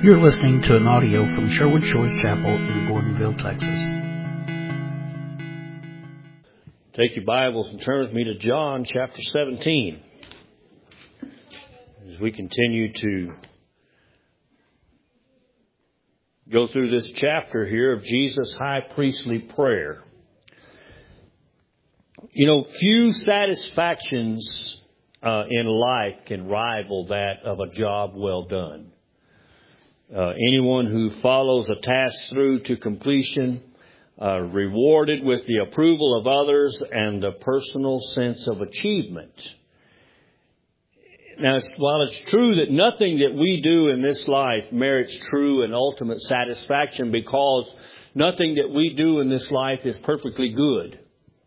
You're listening to an audio from Sherwood Shores Chapel in Gordonville, Texas. Take your Bibles and turn with me to John chapter 17. As we continue to go through this chapter here of Jesus' high priestly prayer. You know, few satisfactions in life can rival that of a job well done. Anyone who follows a task through to completion, rewarded with the approval of others and the personal sense of achievement. Now, while it's true that nothing that we do in this life merits true and ultimate satisfaction, because nothing that we do in this life is perfectly good.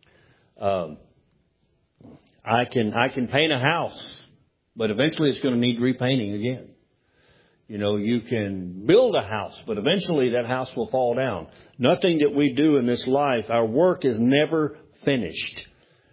I can paint a house, but eventually it's going to need repainting again. You know, you can build a house, but eventually that house will fall down. Nothing that we do in this life, our work is never finished.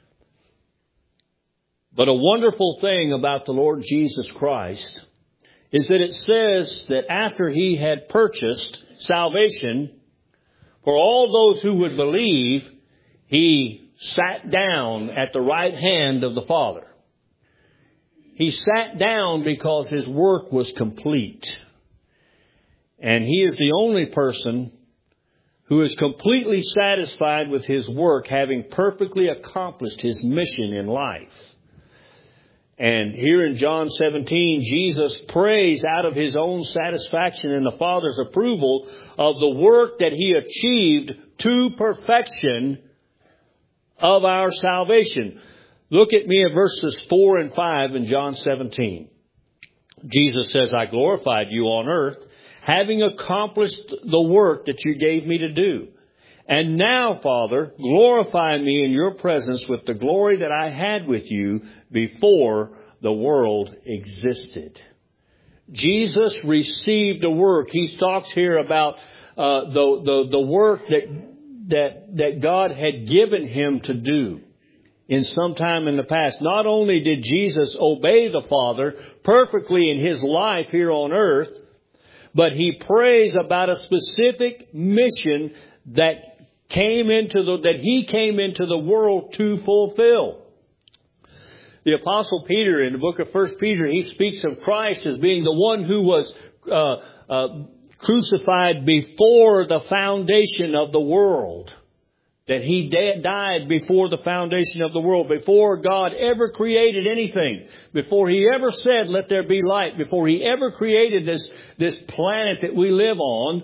But a wonderful thing about the Lord Jesus Christ is that it says that after He had purchased salvation for all those who would believe, He sat down at the right hand of the Father. He sat down because His work was complete. And He is the only person who is completely satisfied with His work, having perfectly accomplished His mission in life. And here in John 17, Jesus prays out of His own satisfaction and the Father's approval of the work that He achieved to perfection of our salvation. Look at me at verses 4 and 5 in John 17. Jesus says, I glorified you on earth, having accomplished the work that you gave me to do. And now, Father, glorify me in your presence with the glory that I had with you before the world existed. Jesus received a work. He talks here about the work that God had given Him to do in some time in the past. Not only did Jesus obey the Father perfectly in His life here on earth, but He prays about a specific mission that He came into the world to fulfill. The Apostle Peter, in the book of 1 Peter, he speaks of Christ as being the one who was crucified before the foundation of the world. That He died before the foundation of the world, before God ever created anything, before He ever said, let there be light, before He ever created this planet that we live on.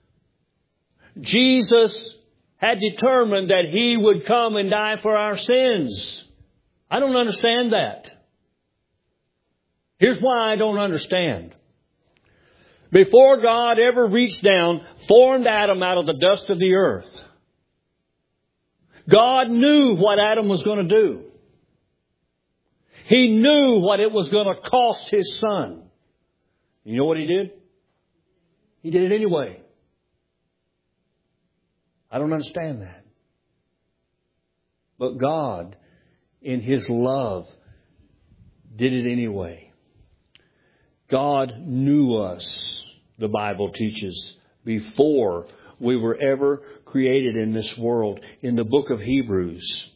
Jesus had determined that He would come and die for our sins. I don't understand that. Here's why I don't understand. Before God ever reached down, formed Adam out of the dust of the earth, God knew what Adam was going to do. He knew what it was going to cost His Son. You know what He did? He did it anyway. I don't understand that. But God, in His love, did it anyway. God knew us, the Bible teaches, before we were ever created in this world. In the book of Hebrews,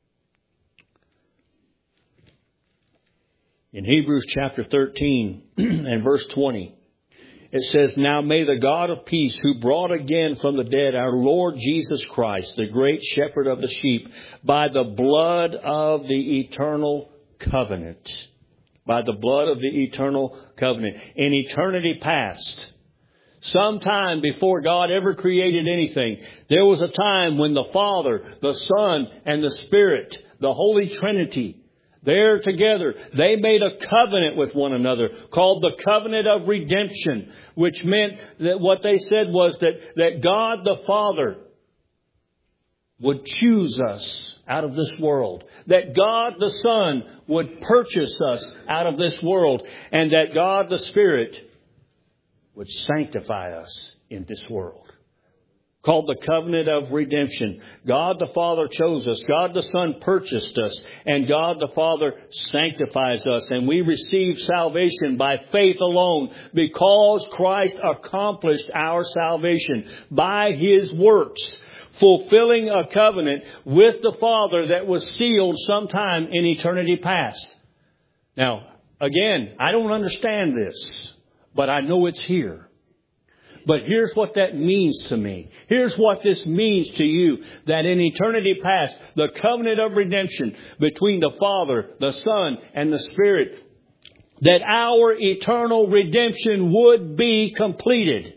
in Hebrews chapter 13 and verse 20, it says, Now may the God of peace, who brought again from the dead our Lord Jesus Christ, the great shepherd of the sheep, by the blood of the eternal covenant, by the blood of the eternal covenant, in eternity past, sometime before God ever created anything, there was a time when the Father, the Son, and the Spirit, the Holy Trinity, there together, they made a covenant with one another called the covenant of redemption, which meant that what they said was that God the Father would choose us out of this world, that God the Son would purchase us out of this world, and that God the Spirit would sanctify us in this world. called the covenant of redemption. God the Father chose us. God the Son purchased us. And God the Father sanctifies us. And we receive salvation by faith alone because Christ accomplished our salvation by His works, fulfilling a covenant with the Father that was sealed sometime in eternity past. Now, again, I don't understand this, but I know it's here. But here's what that means to me. Here's what this means to you. That in eternity past, the covenant of redemption between the Father, the Son, and the Spirit, that our eternal redemption would be completed.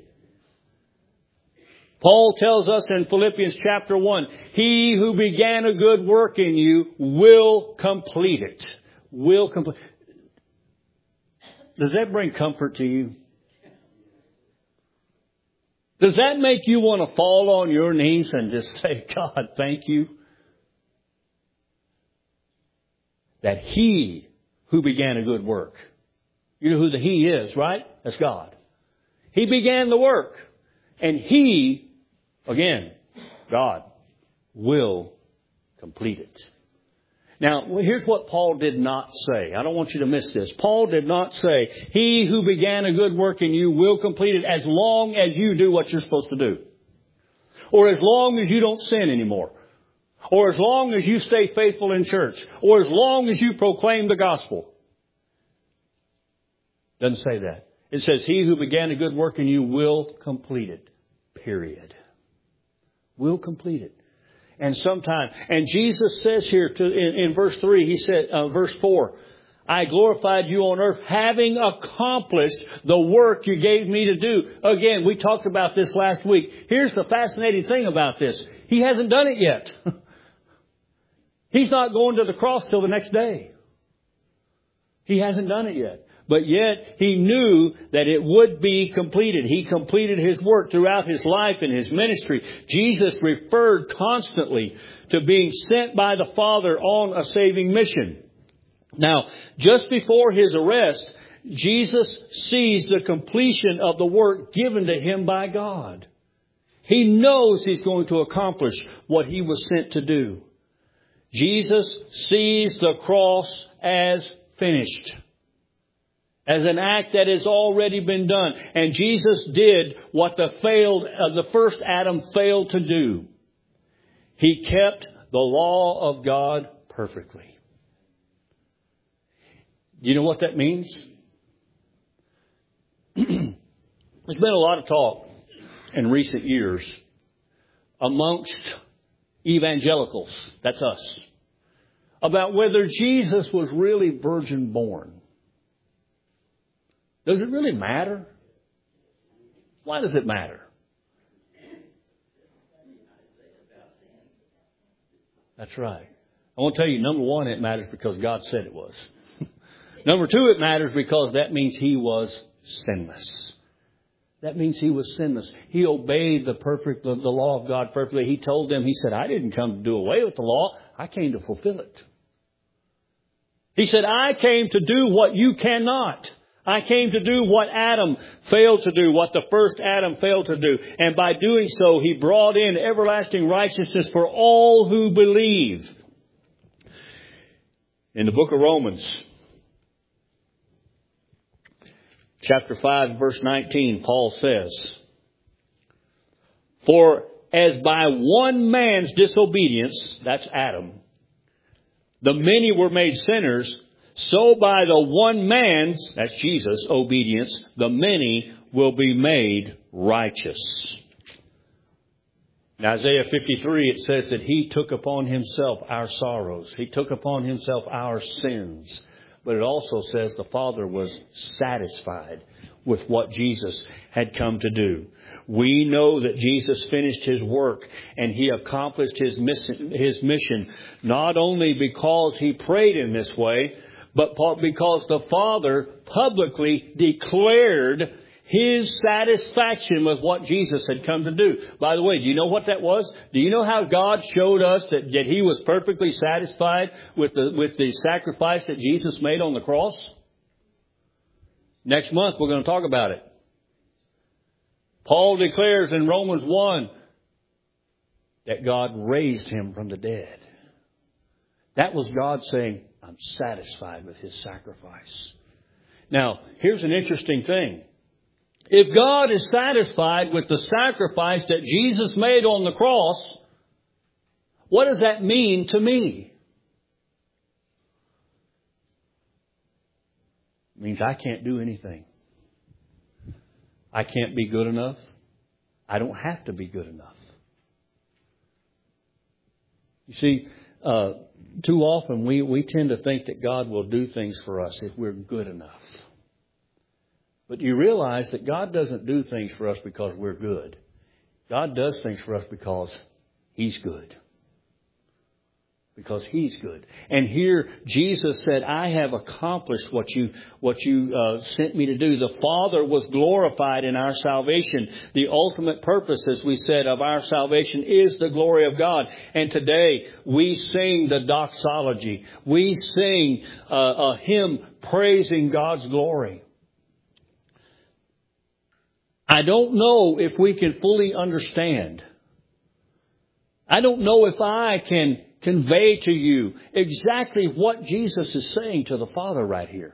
Paul tells us in Philippians chapter 1, He who began a good work in you will complete it. Will complete. Does that bring comfort to you? Does that make you want to fall on your knees and just say, God, thank you? That He who began a good work. You know who the He is, right? That's God. He began the work. And He, again, God, will complete it. Now, here's what Paul did not say. I don't want you to miss this. Paul did not say, He who began a good work in you will complete it as long as you do what you're supposed to do. Or as long as you don't sin anymore. Or as long as you stay faithful in church. Or as long as you proclaim the gospel. Doesn't say that. It says, He who began a good work in you will complete it. Period. Will complete it. And sometime, and Jesus says here in verse 3, He said, verse 4, I glorified you on earth, having accomplished the work you gave me to do. Again, we talked about this last week. Here's the fascinating thing about this. He hasn't done it yet. He's not going to the cross till the next day. He hasn't done it yet. But yet He knew that it would be completed. He completed His work throughout His life and His ministry. Jesus referred constantly to being sent by the Father on a saving mission. Now, just before His arrest, Jesus sees the completion of the work given to Him by God. He knows He's going to accomplish what He was sent to do. Jesus sees the cross as finished. As an act that has already been done. And Jesus did what the first Adam failed to do. He kept the law of God perfectly. You know what that means? There's been a lot of talk in recent years amongst evangelicals, that's us, about whether Jesus was really virgin born. Does it really matter? Why does it matter? That's right. I want to tell you, number one, it matters because God said it was. Number two, it matters because that means He was sinless. That means He was sinless. He obeyed the law of God perfectly. He told them, He said, I didn't come to do away with the law. I came to fulfill it. He said, I came to do what you cannot. I came to do what Adam failed to do, what the first Adam failed to do. And by doing so, He brought in everlasting righteousness for all who believe. In the book of Romans, chapter 5, verse 19, Paul says, For as by one man's disobedience, that's Adam, the many were made sinners, so by the one man's, that's Jesus, obedience, the many will be made righteous. In Isaiah 53, it says that He took upon Himself our sorrows. He took upon Himself our sins. But it also says the Father was satisfied with what Jesus had come to do. We know that Jesus finished His work and He accomplished His mission not only because He prayed in this way, but because the Father publicly declared His satisfaction with what Jesus had come to do. By the way, do you know what that was? Do you know how God showed us that He was perfectly satisfied with the sacrifice that Jesus made on the cross? Next month we're going to talk about it. Paul declares in Romans 1 that God raised Him from the dead. That was God saying, I'm satisfied with His sacrifice. Now, here's an interesting thing. If God is satisfied with the sacrifice that Jesus made on the cross, what does that mean to me? It means I can't do anything. I can't be good enough. I don't have to be good enough. You see, too often we tend to think that God will do things for us if we're good enough. But you realize that God doesn't do things for us because we're good. God does things for us because He's good. Because He's good. And here Jesus said, I have accomplished what you sent me to do. The Father was glorified in our salvation. The ultimate purpose, as we said, of our salvation is the glory of God. And today we sing the doxology. We sing a hymn praising God's glory. I don't know if we can fully understand. I don't know if I can convey to you exactly what Jesus is saying to the Father right here.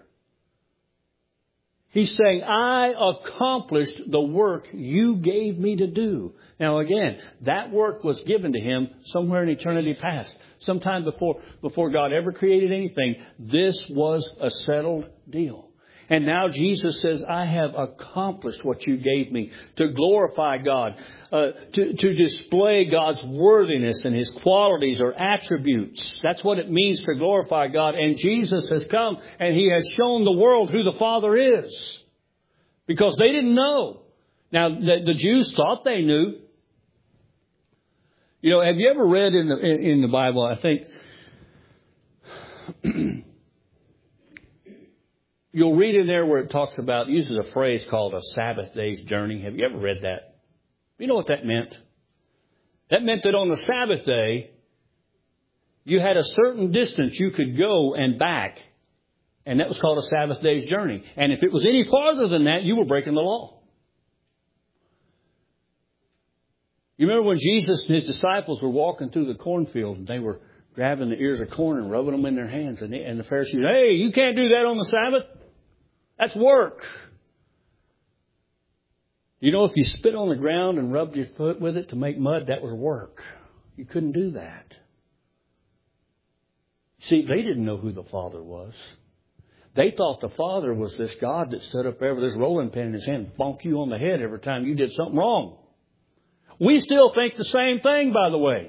He's saying, I accomplished the work you gave me to do. Now again, that work was given to Him somewhere in eternity past. Sometime before God ever created anything, this was a settled deal. And now Jesus says, I have accomplished what you gave me to glorify God, to display God's worthiness and His qualities or attributes. That's what it means to glorify God. And Jesus has come and He has shown the world who the Father is. Because they didn't know. Now, the Jews thought they knew. You know, have you ever read in the Bible, I think... You'll read in there where it talks about, uses a phrase called a Sabbath day's journey. Have you ever read that? You know what that meant? That meant that on the Sabbath day, you had a certain distance you could go and back. And that was called a Sabbath day's journey. And if it was any farther than that, you were breaking the law. You remember when Jesus and His disciples were walking through the cornfield and they were grabbing the ears of corn and rubbing them in their hands. And the Pharisees, hey, you can't do that on the Sabbath. That's work. You know, if you spit on the ground and rubbed your foot with it to make mud, that was work. You couldn't do that. See, they didn't know who the Father was. They thought the Father was this God that stood up there with this rolling pin in His hand and bonk you on the head every time you did something wrong. We still think the same thing, by the way.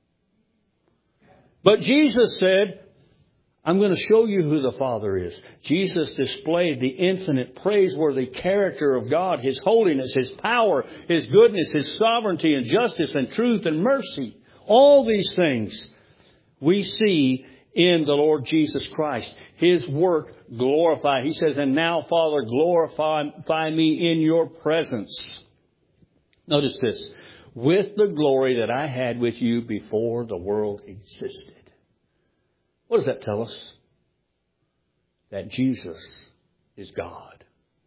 But Jesus said, I'm going to show you who the Father is. Jesus displayed the infinite, praiseworthy character of God, His holiness, His power, His goodness, His sovereignty and justice and truth and mercy. All these things we see in the Lord Jesus Christ. His work glorified. He says, and now, Father, glorify me in your presence. Notice this. With the glory that I had with you before the world existed. What does that tell us? That Jesus is God.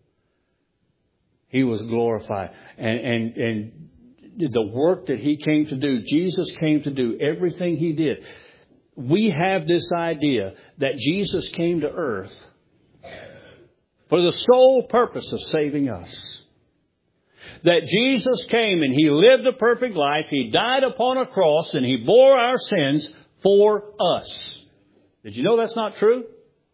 He was glorified. And the work that He came to do, Jesus came to do everything He did. We have this idea that Jesus came to earth for the sole purpose of saving us. That Jesus came and He lived a perfect life. He died upon a cross and He bore our sins for us. Did you know that's not true?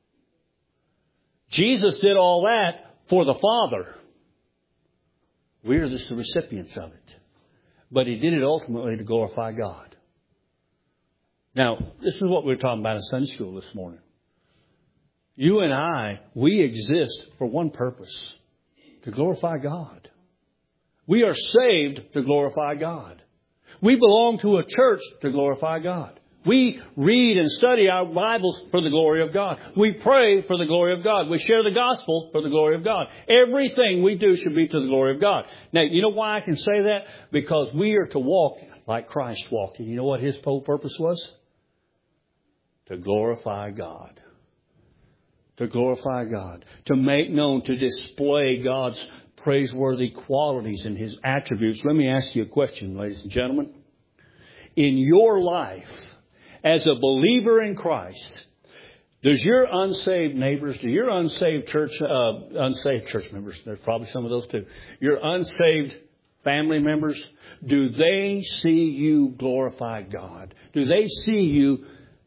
Jesus did all that for the Father. We're just the recipients of it. But He did it ultimately to glorify God. Now, this is what we were talking about in Sunday school this morning. You and I, we exist for one purpose. To glorify God. We are saved to glorify God. We belong to a church to glorify God. We read and study our Bibles for the glory of God. We pray for the glory of God. We share the gospel for the glory of God. Everything we do should be to the glory of God. Now, you know why I can say that? Because we are to walk like Christ walked. And you know what His whole purpose was? To glorify God. To glorify God. To make known, to display God's praiseworthy qualities and His attributes. Let me ask you a question, ladies and gentlemen. in your life as a believer in Christ, does your unsaved neighbors, do your unsaved church members, there's probably some of those too, your unsaved family members, do they see you glorify God? Do they see you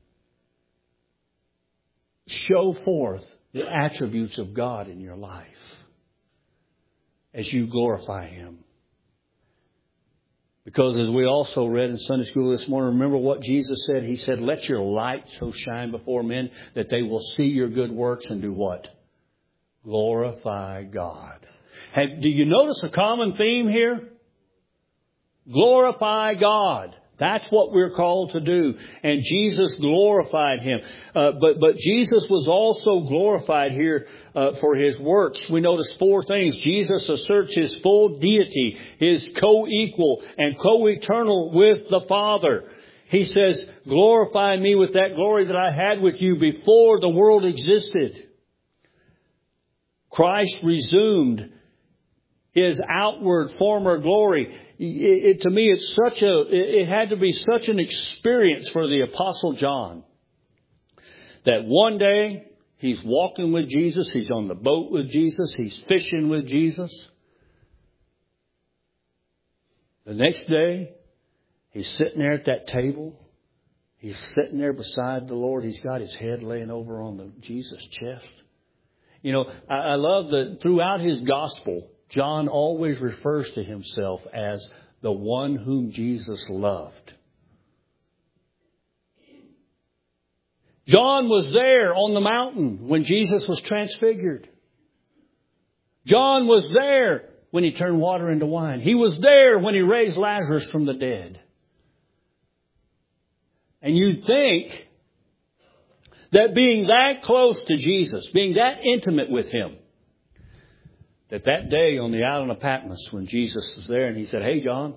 show forth the attributes of God in your life as you glorify Him? Because as we also read in Sunday school this morning, remember what Jesus said? He said, let your light so shine before men that they will see your good works and do what? Glorify God. Do you notice a common theme here? Glorify God. That's what we're called to do. And Jesus glorified Him. But Jesus was also glorified here for His works. We notice 4 things. Jesus asserts His full deity, His co-equal and co-eternal with the Father. He says, glorify me with that glory that I had with you before the world existed. Christ resumed His outward former glory. To me, it had to be such an experience for the Apostle John that one day he's walking with Jesus, he's on the boat with Jesus, he's fishing with Jesus. The next day, he's sitting there at that table. He's sitting there beside the Lord. He's got his head laying over on Jesus' chest. You know, I love that throughout his gospel, John always refers to himself as the one whom Jesus loved. John was there on the mountain when Jesus was transfigured. John was there when He turned water into wine. He was there when He raised Lazarus from the dead. And you'd think that being that close to Jesus, being that intimate with Him, that day on the island of Patmos when Jesus was there and He said, hey, John.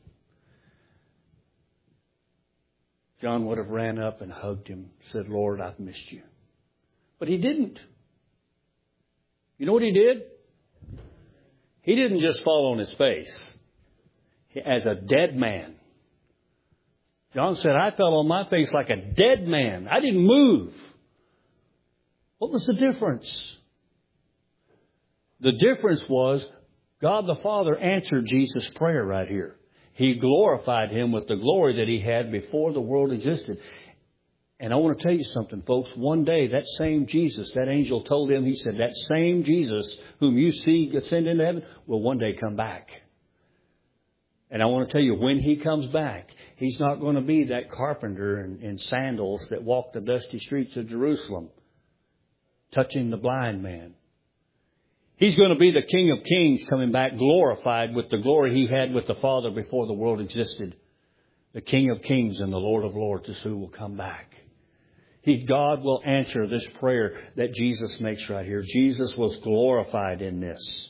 John would have ran up and hugged Him, said, Lord, I've missed you. But he didn't. You know what he did? He didn't just fall on his face as a dead man. John said, I fell on my face like a dead man. I didn't move. What was the difference? The difference was God the Father answered Jesus' prayer right here. He glorified Him with the glory that He had before the world existed. And I want to tell you something, folks. One day, that same Jesus, that angel told him, he said, that same Jesus whom you see ascend into heaven will one day come back. And I want to tell you, when He comes back, He's not going to be that carpenter in sandals that walked the dusty streets of Jerusalem, touching the blind man. He's going to be the King of Kings coming back glorified with the glory He had with the Father before the world existed. The King of Kings and the Lord of Lords is who will come back. God will answer this prayer that Jesus makes right here. Jesus was glorified in this.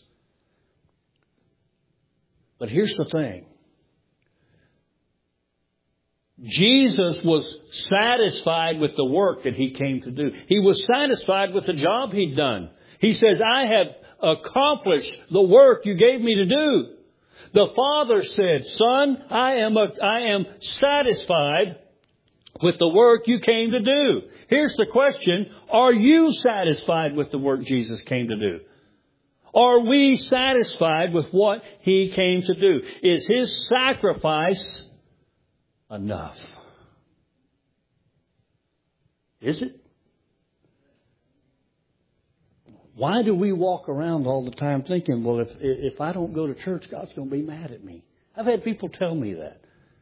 But here's the thing. Jesus was satisfied with the work that He came to do. He was satisfied with the job He'd done. He says, I have accomplished the work you gave me to do. The Father said, Son, I am satisfied with the work you came to do. Here's the question. Are you satisfied with the work Jesus came to do? Are we satisfied with what He came to do? Is His sacrifice enough? Is it? Why do we walk around all the time thinking, well, if I don't go to church, God's going to be mad at me? I've had people tell me that.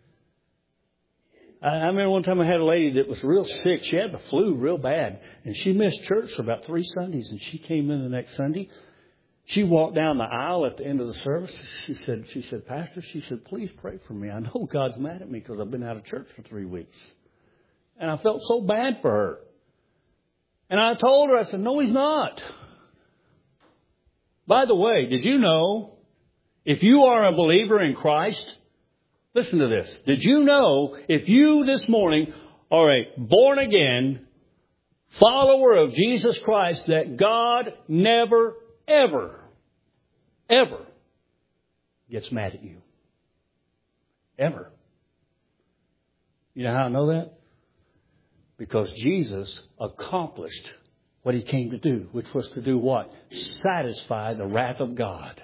I remember one time I had a lady that was real sick. She had the flu real bad. And she missed church for about 3 Sundays. And she came in the next Sunday. She walked down the aisle at the end of the service. She said, Pastor, she said, please pray for me. I know God's mad at me because I've been out of church for 3 weeks. And I felt so bad for her. And I told her, I said, no, He's not. By the way, did you know, if you are a believer in Christ, listen to this. Did you know, if you this morning are a born again follower of Jesus Christ, that God never, ever, ever gets mad at you? Ever. You know how I know that? Because Jesus accomplished what He came to do, which was to do what? Satisfy the wrath of God.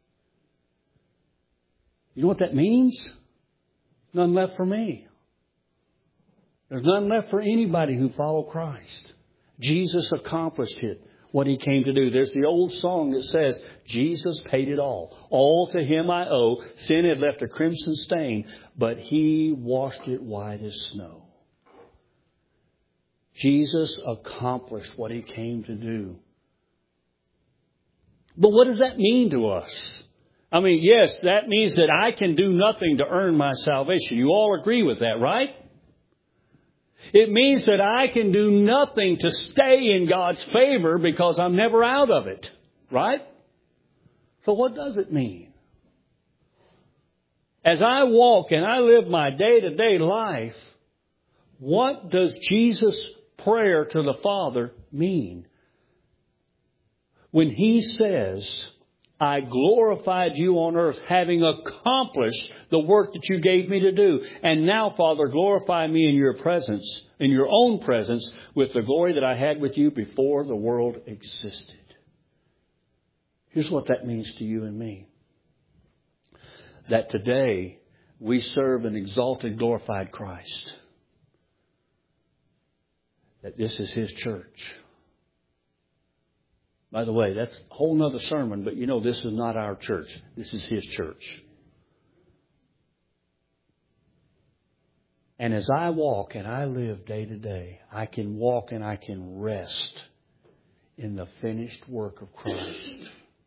You know what that means? None left for me. There's none left for anybody who follow Christ. Jesus accomplished it, what He came to do. There's the old song that says, Jesus paid it all. All to Him I owe. Sin had left a crimson stain, but He washed it white as snow. Jesus accomplished what He came to do. But what does that mean to us? I mean, yes, that means that I can do nothing to earn my salvation. You all agree with that, right? It means that I can do nothing to stay in God's favor because I'm never out of it, right? So what does it mean? As I walk and I live my day-to-day life, what does Jesus' prayer to the Father mean? When He says, I glorified you on earth, having accomplished the work that you gave me to do. And now, Father, glorify me in your presence, in your own presence, with the glory that I had with you before the world existed. Here's what that means to you and me. That today we serve an exalted, glorified Christ. That this is His church. By the way, that's a whole nother sermon, but you know this is not our church. This is His church. And as I walk and I live day to day, I can walk and I can rest in the finished work of Christ.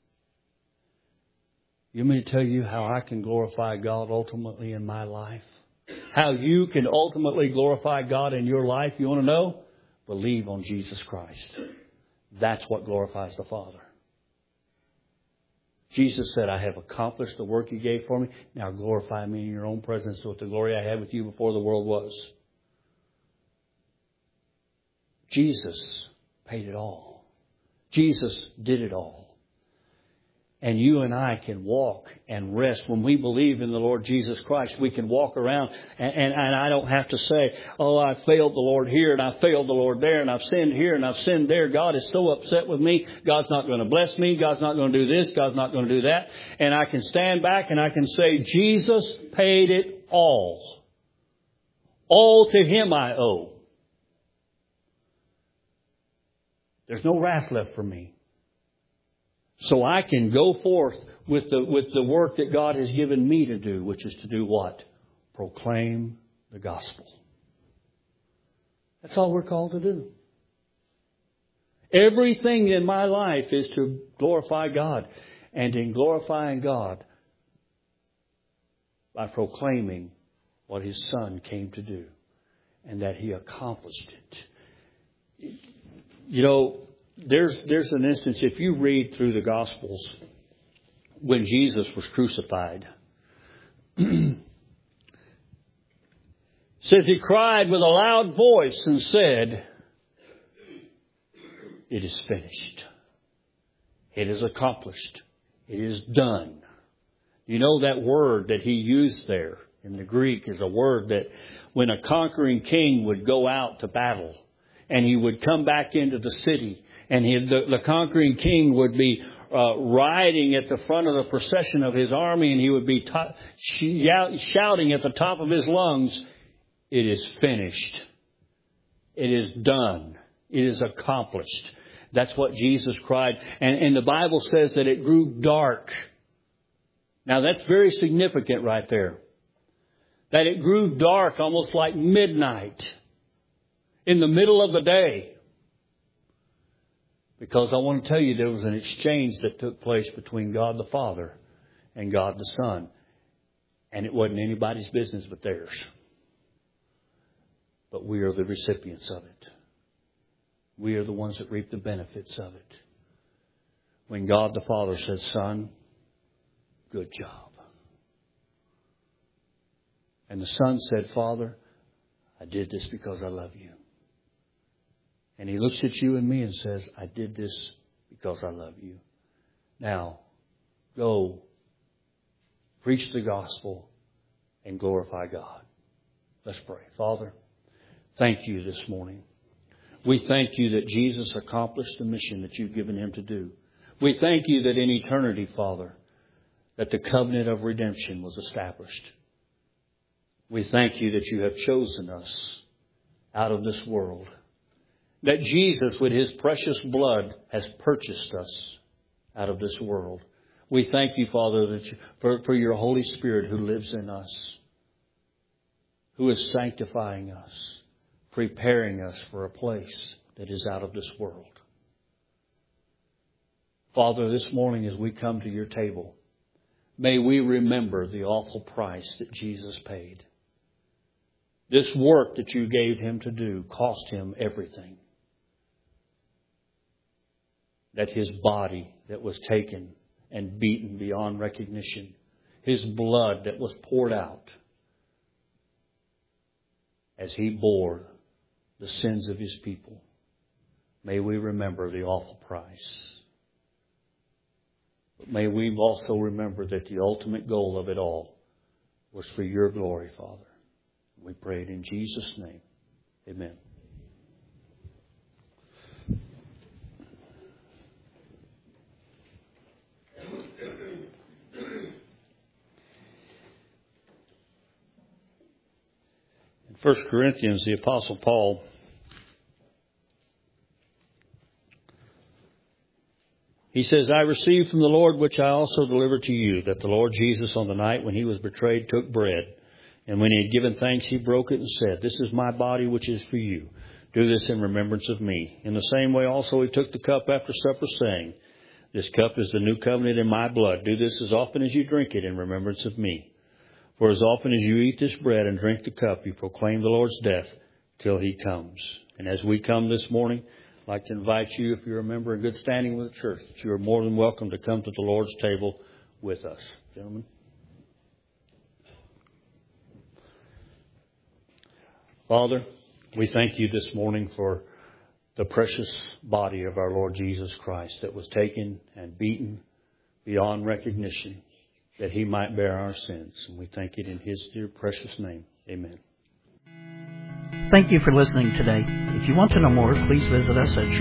You want me to tell you how I can glorify God ultimately in my life? How you can ultimately glorify God in your life? You want to know? Believe on Jesus Christ. That's what glorifies the Father. Jesus said, I have accomplished the work you gave for me. Now glorify me in your own presence with the glory I had with you before the world was. Jesus paid it all. Jesus did it all. And you and I can walk and rest. When we believe in the Lord Jesus Christ, we can walk around and I don't have to say, oh, I failed the Lord here and I failed the Lord there and I've sinned here and I've sinned there. God is so upset with me. God's not going to bless me. God's not going to do this. God's not going to do that. And I can stand back and I can say, Jesus paid it all. All to Him I owe. There's no wrath left for me. So I can go forth with the work that God has given me to do, which is to do what? Proclaim the gospel. That's all we're called to do. Everything in my life is to glorify God. And in glorifying God, by proclaiming what His Son came to do. And that He accomplished it. You know, there's an instance, if you read through the Gospels, when Jesus was crucified, says He cried with a loud voice and said, it is finished. It is accomplished. It is done. You know that word that He used there in the Greek is a word that when a conquering king would go out to battle and he would come back into the city, and the conquering king would be riding at the front of the procession of his army, and he would be shouting at the top of his lungs, it is finished. It is done. It is accomplished. That's what Jesus cried. And the Bible says that it grew dark. Now that's very significant right there. That it grew dark almost like midnight in the middle of the day. Because I want to tell you there was an exchange that took place between God the Father and God the Son. And it wasn't anybody's business but theirs. But we are the recipients of it. We are the ones that reap the benefits of it. When God the Father said, Son, good job. And the Son said, Father, I did this because I love you. And He looks at you and me and says, I did this because I love you. Now, go preach the gospel and glorify God. Let's pray. Father, thank you this morning. We thank you that Jesus accomplished the mission that you've given him to do. We thank you that in eternity, Father, that the covenant of redemption was established. We thank you that you have chosen us out of this world. That Jesus, with his precious blood, has purchased us out of this world. We thank you, Father, that for your Holy Spirit who lives in us, who is sanctifying us, preparing us for a place that is out of this world. Father, this morning as we come to your table, may we remember the awful price that Jesus paid. This work that you gave him to do cost him everything. That his body that was taken and beaten beyond recognition, his blood that was poured out as he bore the sins of his people. May we remember the awful price. But may we also remember that the ultimate goal of it all was for your glory, Father. We pray it in Jesus' name. Amen. In 1 Corinthians, the Apostle Paul he says, I received from the Lord which I also delivered to you, that the Lord Jesus on the night when he was betrayed took bread. And when he had given thanks, he broke it and said, This is my body which is for you. Do this in remembrance of me. In the same way also he took the cup after supper, saying, This cup is the new covenant in my blood. Do this as often as you drink it in remembrance of me. For as often as you eat this bread and drink the cup, you proclaim the Lord's death till he comes. And as we come this morning, I'd like to invite you, if you're a member in good standing with the church, that you are more than welcome to come to the Lord's table with us. Gentlemen. Father, we thank you this morning for the precious body of our Lord Jesus Christ that was taken and beaten beyond recognition that he might bear our sins. And we thank it in his dear precious name. Amen. Thank you for listening today. If you want to know more, please visit us at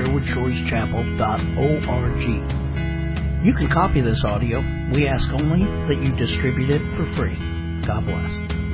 sherwoodshoreychapel.org. You can copy this audio. We ask only that you distribute it for free. God bless.